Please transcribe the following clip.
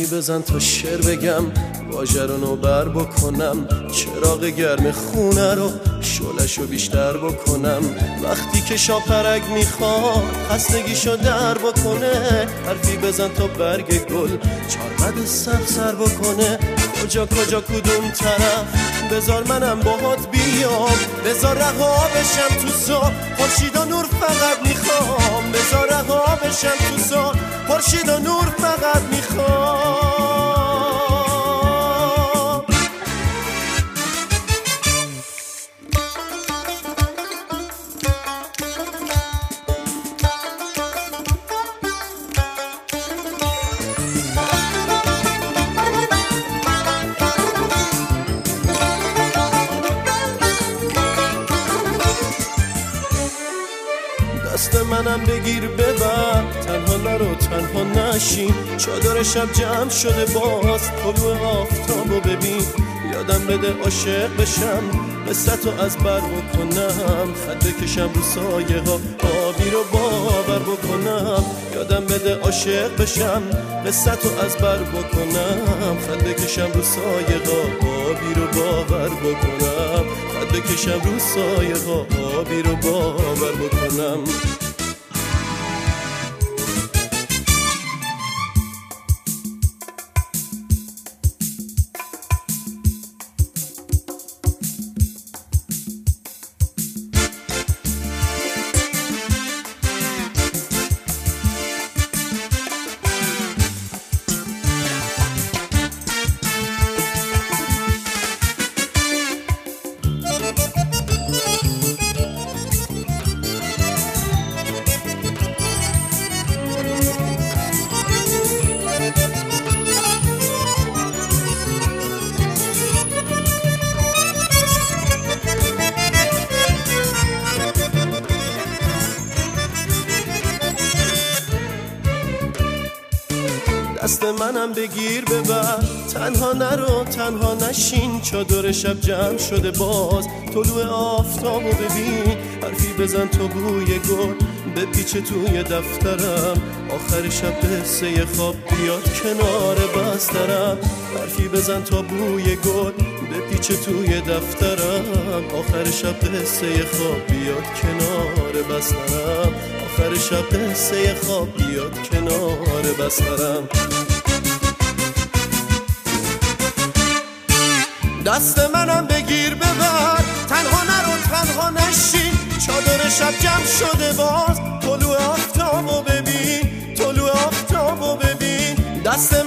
بزن تا شعر بگم، واژه رو نوبر بکنم، چراغ گرم خونه رو شعله‌شو بیشتر بکنم. وقتی که شاپرک میخواد خستگیشو در بکنه، حرفی بزن تا برگ گل چاربد سر بکنه. کجا کدوم طرف، بذار منم باهات بیام، بذار رها بشم تو صبح، خورشید و نور فقط میخوام، بذار رها بشم تو صبح، خورشید و نور فقط میخوام. دست منم بگیر ببر، تنها نرو تنها نشین، چادر شب جمع شده باز، طلوع آفتابو ببین. یادم بده عاشق بشم، قصتو از بر بکنم، خط بکشم رو سایه ها، آبی رو باور بکنم. یادم بده عاشق بشم، قصتو از بر بکنم، خط بکشم رو سایه ها، آبی رو باور بکنم، خط بکشم رو سایه ها، آبی رو باور بکنم. دست منم بگیر ببر، تنها نرو تنها نشین، چادر شب جمع شده باز، طلوع آفتابو ببین. حرفی بزن تا بوی گل بپیچه توی دفترم، آخر شب قصه خواب بیاد کنار بسترم. حرفی بزن تا بوی گل بپیچه توی دفترم، آخر شب قصه خواب بیاد کنار بسترم، آخر شب قصه خواب بیاد کنار بسترم. دست منم بگیر ببر، تنها نرو تنها نشین، چادر شب جمع شده باز، طلوع آفتابو ببین، طلوع آفتابو ببین. دست